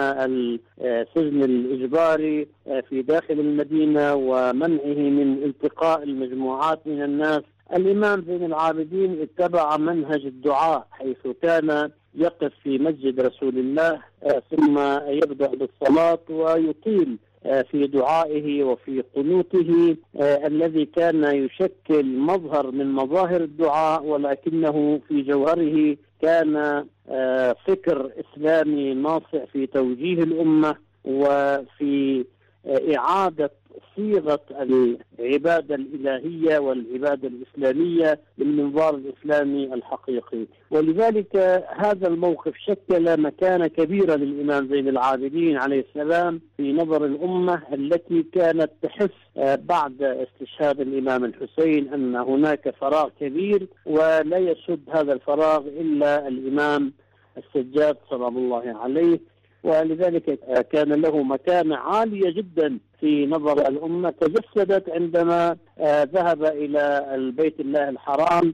M: السجن الإجباري آه في داخل المدينة ومنعه من التقاء المجموعات من الناس، الإمام زين العابدين اتبع منهج الدعاء، حيث كان يقف في مسجد رسول الله ثم يبدأ بالصلاة ويطيل في دعائه وفي قنوته الذي كان يشكل مظهر من مظاهر الدعاء، ولكنه في جوهره كان فكر إسلامي ناصع في توجيه الأمة وفي إعادة صيغة العبادة الإلهية والعبادة الإسلامية بالمنظار الإسلامي الحقيقي. ولذلك هذا الموقف شكل مكانة كبيرة للإمام زين العابدين عليه السلام في نظر الأمة التي كانت تحس بعد استشهاد الإمام الحسين أن هناك فراغ كبير، ولا يسد هذا الفراغ إلا الإمام السجاد سلام الله عليه، ولذلك كان له مكانة عالية جدا في نظر الأمة، تجسدت عندما ذهب إلى البيت الله الحرام،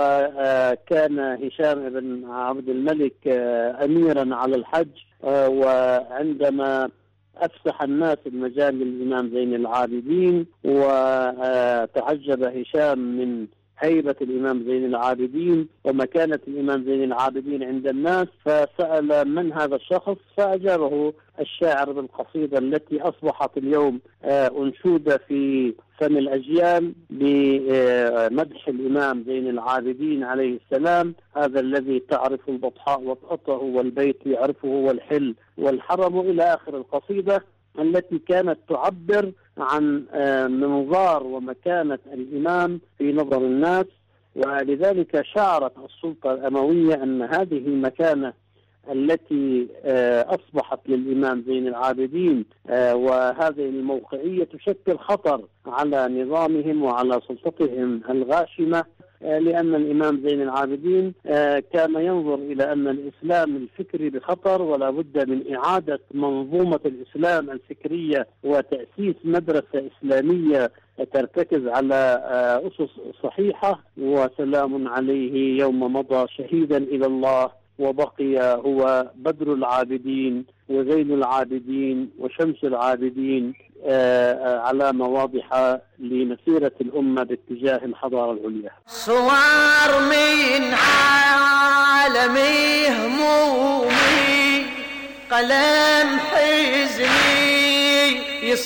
M: وكان هشام بن عبد الملك أميرا على الحج، وعندما أفسح الناس المجال للإمام زين العابدين، وتعجب هشام من هيبة الإمام زين العابدين ومكانة الإمام زين العابدين عند الناس، فسأل من هذا الشخص، فأجابه الشاعر بالقصيدة التي أصبحت اليوم أنشودة في فم الأجيال بمدح الإمام زين العابدين عليه السلام، هذا الذي تعرف البطحاء وطأته والبيت يعرفه والحل والحرم، إلى آخر القصيدة التي كانت تعبر عن منظار ومكانة الإمام في نظر الناس. ولذلك شعرت السلطة الأموية أن هذه المكانة التي أصبحت للإمام زين العابدين وهذه الموقعية تشكل خطر على نظامهم وعلى سلطتهم الغاشمة، لأن الإمام زين العابدين كان ينظر إلى أن الإسلام الفكري بخطر، ولا بد من إعادة منظومة الإسلام الفكرية وتأسيس مدرسة إسلامية ترتكز على أسس صحيحة. وسلام عليه يوم مضى شهيدا إلى الله، وبقي هو بدر العابدين وزين العابدين وشمس العابدين، علامة واضحة لمسيرة الأمة باتجاه الحضارة العليا.
E: صور من عالمي همومي، قلم حزني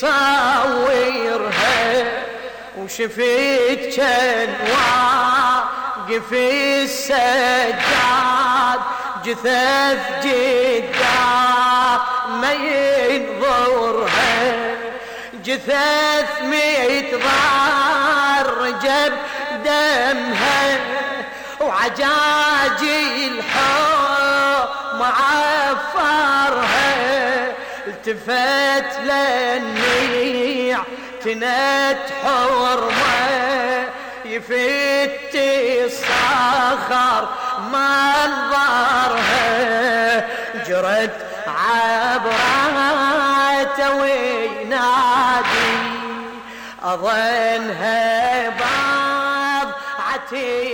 E: يصورها، وشفت كان واقف السجاد جثث جدا ما ينظرها، جثث متضرجب دمها وعجاجي الحوم معفرها، التفت للنيع تنت حرمه، يفت الصخر منظرها، جرت عبرته وينادي أظنها بضعة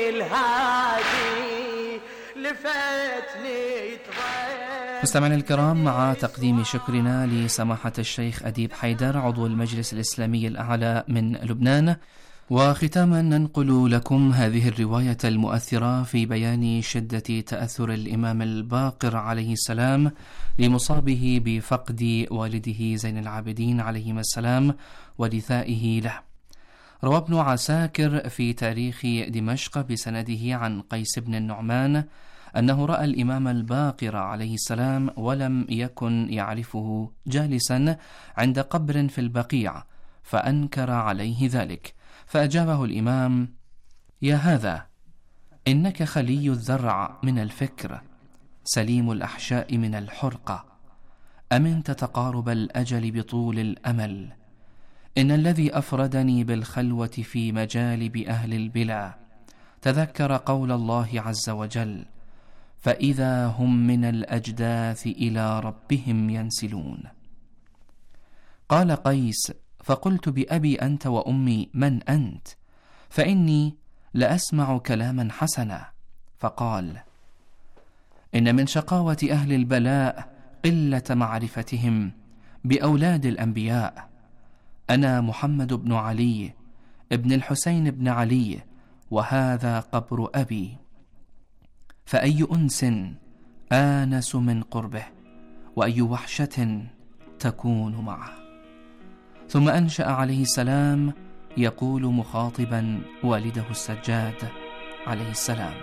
E: الهادي لفتني تغير.
G: مستمعينا الكرام، مع تقديم شكرنا لسماحة الشيخ أديب حيدر عضو المجلس الإسلامي الأعلى من لبنان، وختاما ننقل لكم هذه الرواية المؤثرة في بيان شدة تأثر الإمام الباقر عليه السلام لمصابه بفقد والده زين العابدين عليهما السلام ولثائه له. روى ابن عساكر في تاريخ دمشق بسنده عن قيس بن النعمان أنه رأى الإمام الباقر عليه السلام ولم يكن يعرفه جالسا عند قبر في البقيع، فأنكر عليه ذلك، فأجابه الإمام: يا هذا، إنك خلي الذرع من الفكر، سليم الأحشاء من الحرقة، أمنت تقارب الأجل بطول الأمل. إن الذي أفردني بالخلوة في مجالب أهل البلا تذكر قول الله عز وجل: فإذا هم من الأجداث إلى ربهم ينسلون. قال قيس: فقلت بأبي أنت وأمي من أنت؟ فإني لأسمع كلاما حسنا. فقال: إن من شقاوة أهل البلاء قلة معرفتهم بأولاد الأنبياء. أنا محمد بن علي ابن الحسين بن علي، وهذا قبر أبي، فأي أنس آنس من قربه، وأي وحشة تكون معه. ثم أنشأ عليه السلام يقول مخاطبا والده السجاد عليه السلام: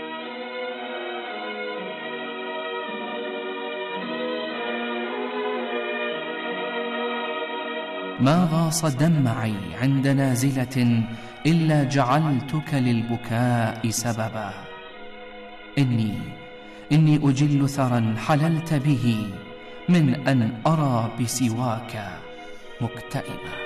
G: ما غاص دمعي عند نازلة إلا جعلتك للبكاء سببا. إني إني أجل ثرى حللت به من أن أرى بسواك مكتئبا.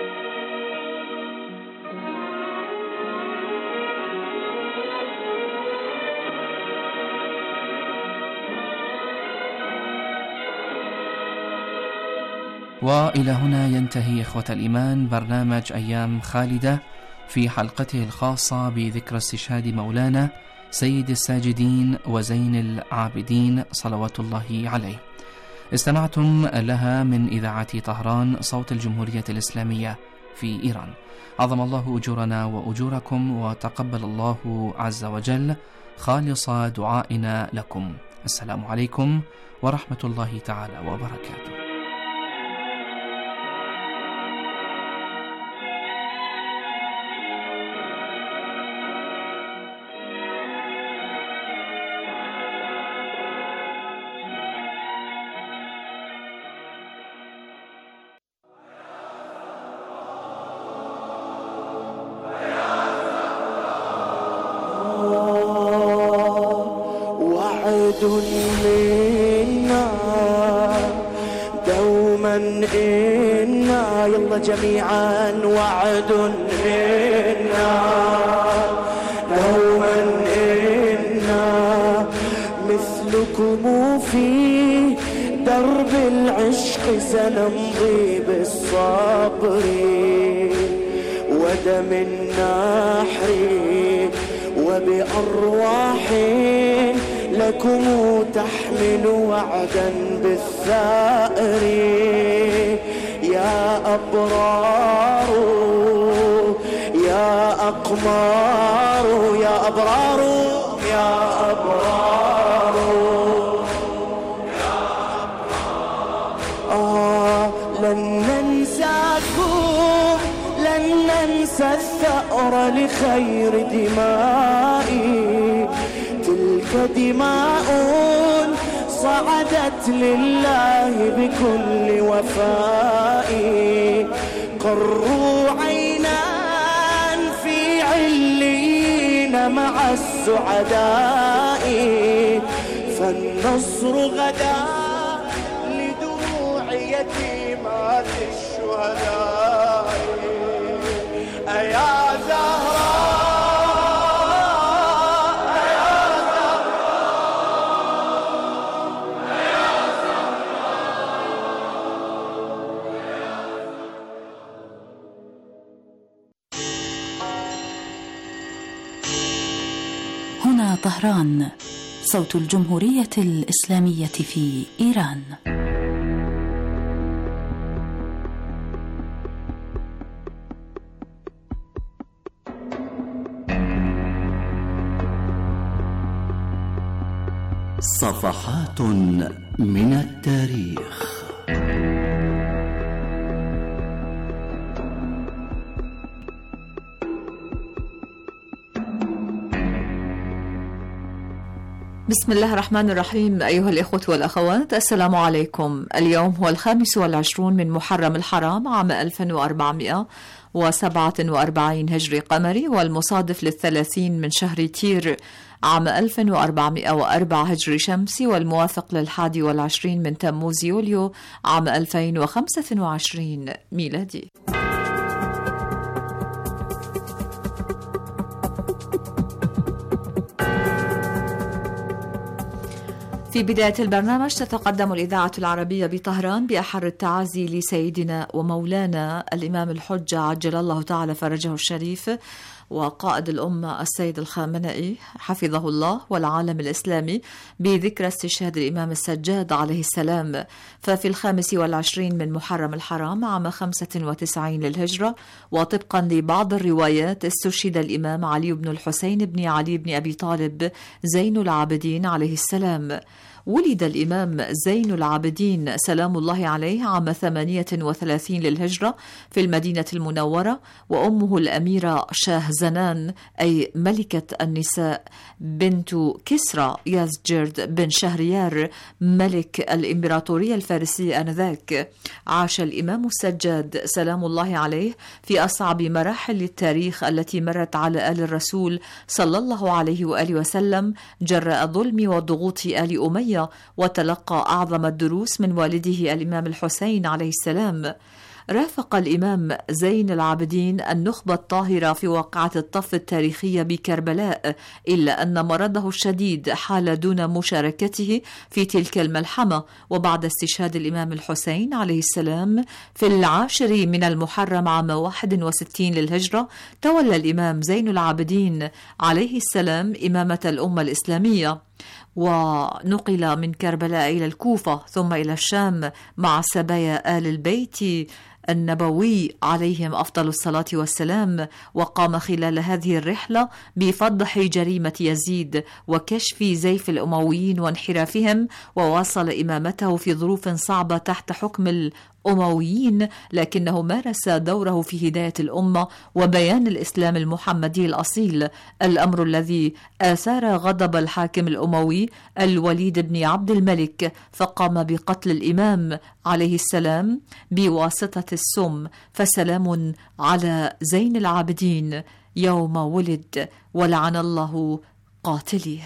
G: وإلى هنا ينتهي إخوة الإيمان برنامج أيام خالدة في حلقته الخاصة بذكرى استشهاد مولانا سيد الساجدين وزين العابدين صلوات الله عليه. استمعتم لها من إذاعة طهران صوت الجمهورية الإسلامية في إيران. عظم الله أجورنا وأجوركم، وتقبل الله عز وجل خالص دعائنا لكم. السلام عليكم ورحمة الله تعالى وبركاته.
N: منا دوما إنا يلا جميعا وعد منا دوما إنا مثلكم في درب العشق سنمضي بالصبر ودم النحر وبأرواح لكم تحمل وعدا بالثأر يا أبرار يا أقمار يا أبرار يا أبرار آه لن ننساكم لن ننسى الثأر لخير دمائي تلك دماء صعدت لله بكل وفاء قروا عينا في عليين مع السعداء فالنصر غدا لدموع يتيمات الشهداء أيا زهراء
F: هنا طهران صوت الجمهورية الإسلامية في إيران.
I: صفحات من التاريخ.
H: بسم الله الرحمن الرحيم. أيها الإخوة والأخوات، السلام عليكم. اليوم هو الخامس والعشرون من محرم الحرام عام ألف وأربعمائة وسبعة وأربعين هجري قمري، والمصادف للثلاثين من شهر تير عام ألف وأربعمائة وأربعة هجري شمسي، والموافق للحادي والعشرين من تموز يوليو عام ألفين وخمسة وعشرين ميلادي. في بداية البرنامج تتقدم الإذاعة العربية بطهران بأحر التعازي لسيدنا ومولانا الإمام الحجة عجل الله تعالى فرجه الشريف وقائد الأمة السيد الخامنئي حفظه الله والعالم الإسلامي بذكرى استشهاد الإمام السجاد عليه السلام. ففي الخامس والعشرين من محرم الحرام عام خمسة وتسعين للهجرة، وطبقا لبعض الروايات، استشهد الإمام علي بن الحسين بن علي بن أبي طالب زين العابدين عليه السلام. ولد الإمام زين العابدين سلام الله عليه عام ثمانية وثلاثين للهجرة في المدينة المنورة، وأمه الأميرة شاهزنان أي ملكة النساء بنت كسرى يزجرد بن شهريار ملك الإمبراطورية الفارسية آنذاك. عاش الإمام السجاد سلام الله عليه في أصعب مراحل التاريخ التي مرت على آل الرسول صلى الله عليه وآله وسلم جراء ظلم وضغوط آل أمية، وتلقى أعظم الدروس من والده الإمام الحسين عليه السلام. رافق الإمام زين العابدين النخبة الطاهرة في واقعة الطف التاريخية بكربلاء، إلا أن مرضه الشديد حال دون مشاركته في تلك الملحمة. وبعد استشهاد الإمام الحسين عليه السلام في العاشر من المحرم عام واحد وستين للهجرة، تولى الإمام زين العابدين عليه السلام إمامة الأمة الإسلامية. ونقل من كربلاء إلى الكوفة ثم إلى الشام مع سبايا آل البيت النبوي عليهم أفضل الصلاة والسلام، وقام خلال هذه الرحلة بفضح جريمة يزيد وكشف زيف الأمويين وانحرافهم، وواصل إمامته في ظروف صعبة تحت حكم الأمويين، لكنه مارس دوره في هداية الأمة وبيان الإسلام المحمدي الأصيل، الأمر الذي آثار غضب الحاكم الأموي الوليد بن عبد الملك، فقام بقتل الإمام عليه السلام بواسطة السم، فسلام على زين العابدين يوم ولد ولعن الله قاتليه.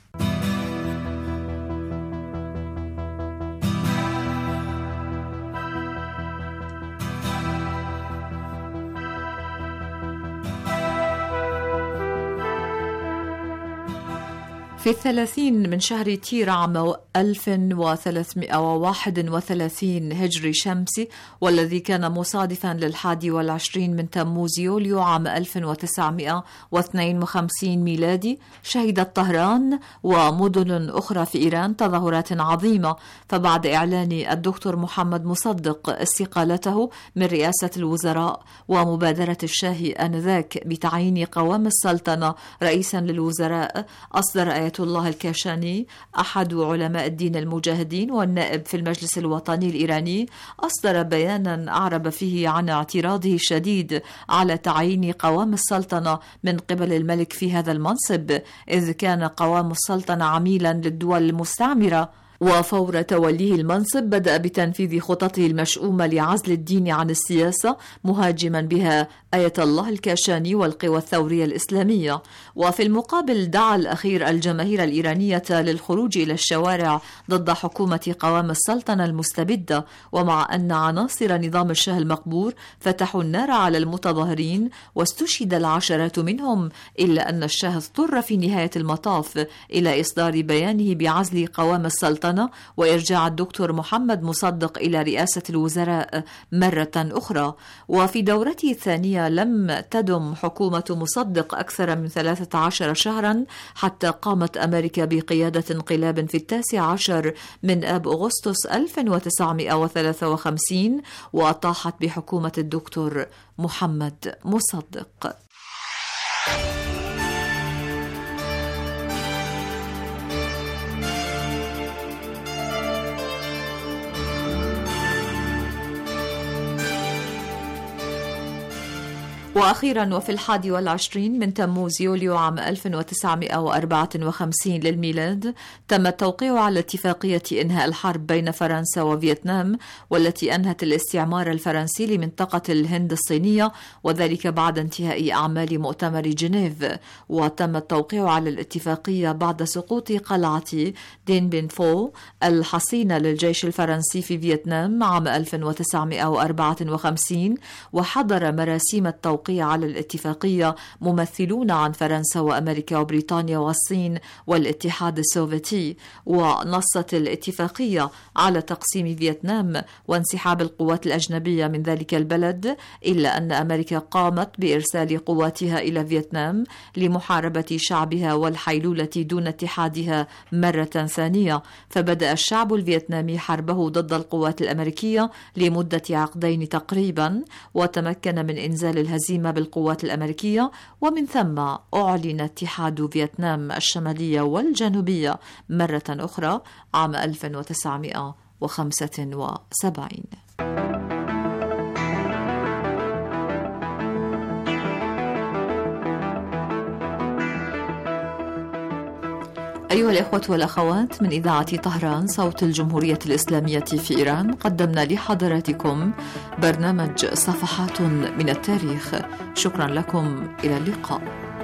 H: في الثلاثين من شهر تير عام ألف وثلاثمائة وواحد وثلاثين هجري شمسي، والذي كان مصادفا للحادي والعشرين من تموز يوليو عام ألف وتسعمائة واثنين وخمسين ميلادي، شهدت طهران ومدن أخرى في إيران تظاهرات عظيمة. فبعد إعلان الدكتور محمد مصدق استقالته من رئاسة الوزراء ومبادرة الشاه آنذاك بتعيين قوام السلطنة رئيسا للوزراء، أصدر آية الله الكاشاني أحد علماء الدين المجاهدين والنائب في المجلس الوطني الإيراني، أصدر بيانا أعرب فيه عن اعتراضه الشديد على تعيين قوام السلطنة من قبل الملك في هذا المنصب، إذ كان قوام السلطنة عميلا للدول المستعمرة. وفور توليه المنصب بدأ بتنفيذ خططه المشؤومة لعزل الدين عن السياسة، مهاجما بها آية الله الكاشاني والقوى الثورية الإسلامية. وفي المقابل دعا الأخير الجماهير الإيرانية للخروج إلى الشوارع ضد حكومة قوام السلطنة المستبدة، ومع أن عناصر نظام الشاه المقبور فتحوا النار على المتظاهرين واستشهد العشرات منهم، إلا أن الشاه اضطر في نهاية المطاف إلى إصدار بيانه بعزل قوام السلطنة وإرجاع الدكتور محمد مصدق إلى رئاسة الوزراء مرة أخرى. وفي دورته الثانية لم تدم حكومة مصدق أكثر من ثلاثة عشر شهرا، حتى قامت أمريكا بقيادة انقلاب في التاسع عشر من آب أغسطس ألف وتسعمائة وثلاثة وخمسين، وأطاحت بحكومة الدكتور محمد مصدق. وأخيرا وفي الحادي والعشرين من تموز يوليو عام ألف وتسعمائة وأربعة وخمسين للميلاد، تم التوقيع على اتفاقية إنهاء الحرب بين فرنسا وفيتنام، والتي أنهت الاستعمار الفرنسي لمنطقة الهند الصينية، وذلك بعد انتهاء أعمال مؤتمر جنيف. وتم التوقيع على الاتفاقية بعد سقوط قلعة دين بين فو الحصينة للجيش الفرنسي في فيتنام عام ألف وتسعمائة وأربعة وخمسين، وحضر مراسيم التوقيع على الاتفاقية ممثلون عن فرنسا وأمريكا وبريطانيا والصين والاتحاد السوفيتي. ونصت الاتفاقية على تقسيم فيتنام وانسحاب القوات الأجنبية من ذلك البلد، إلا أن أمريكا قامت بإرسال قواتها إلى فيتنام لمحاربة شعبها والحيلولة دون اتحادها مرة ثانية. فبدأ الشعب الفيتنامي حربه ضد القوات الأمريكية لمدة عقدين تقريبا، وتمكن من إنزال الهزيمة بالقوات الأمريكية، ومن ثم أعلن اتحاد فيتنام الشمالية والجنوبية مرة أخرى عام ألف وتسعمائة وخمسة وسبعين. أيها الإخوة والأخوات، من إذاعة طهران صوت الجمهورية الإسلامية في إيران، قدمنا لحضراتكم برنامج صفحات من التاريخ. شكرا لكم، إلى اللقاء.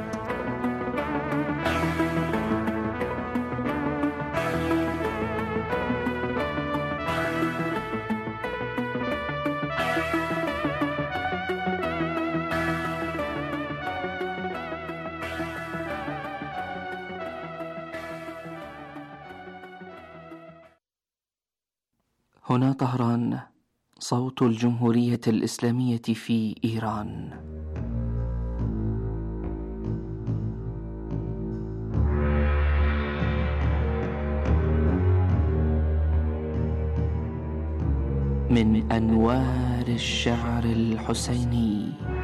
G: هنا طهران صوت الجمهورية الإسلامية في إيران. من أنوار الشعر الحسيني.